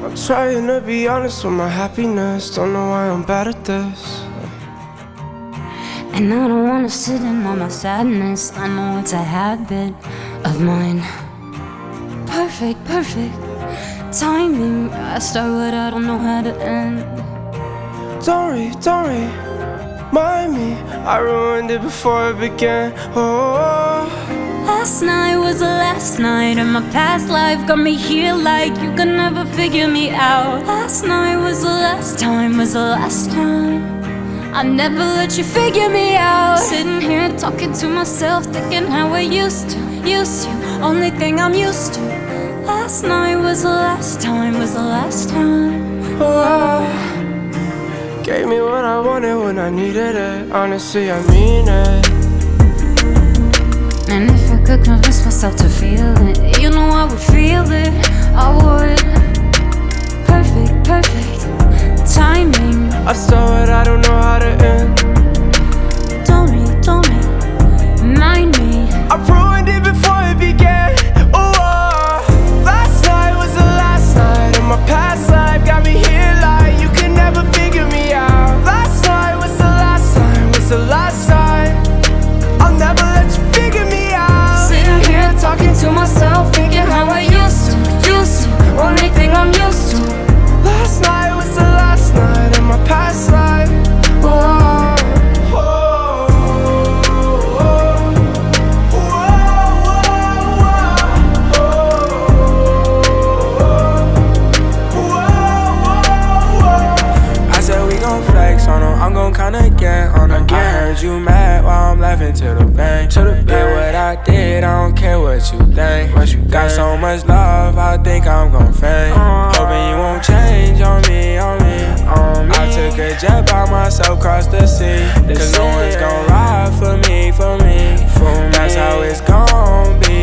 I'm trying to be honest with my happiness. Don't know why I'm bad at this. And I don't wanna sit in on my sadness. I know it's a habit of mine. Perfect timing. I start what I don't know how to end. Don't remind me, I ruined it before it began. Oh, Last night was the last night, and my past life got me here like you could never figure me out. Last night was the last time, I never let you figure me out. Sitting here talking to myself, thinking how I used to. Only thing I'm used to. Last night was the last time, oh, gave me what I wanted when I needed it. Honestly, I mean it. And if I could convince myself to feel it, you know I would feel it, I would. Perfect timing. I start what I don't know how to end. Don't remind me. I ruined it before it began. Oh, last night was the last night, and my past life got me here like you could never figure me out. Last night was the last time, I'll never let you figure me out. Sitting here talking to myself, thinking how I used to. Only thing I'm used to. Last night was the last night in my past life. Oh, I said we gon' flex on 'em, I'm gon' kinda get on 'em. I heard you mad while I'm laughing to the bank. Did what I did, I don't care what you think. Got so much love, I think I'm gon' faint. Hoping you won't change on me. I took a jet by myself across the sea. Cause no one's gon' ride for me. That's how it's gon' be.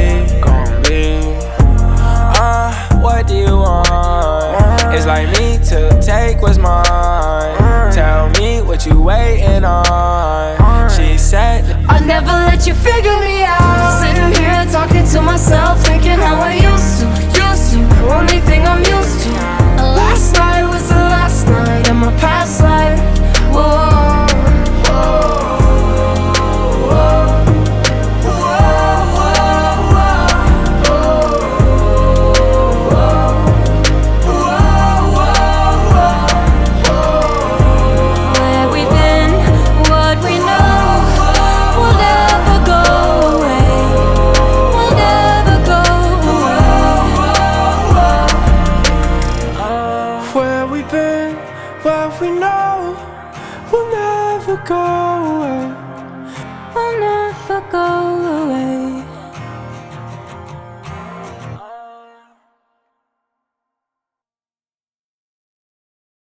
What do you want? It's like me to take what's mine. Tell me what you waiting on. She said I never let you figure me out. Sitting here talking to myself, thinking how I used to. Only thing I'm used to. Last night was the last night in my past life. Where we've been, what we know, will never go away. Will never go away. where we been, what we know, will never go away. Will never go away.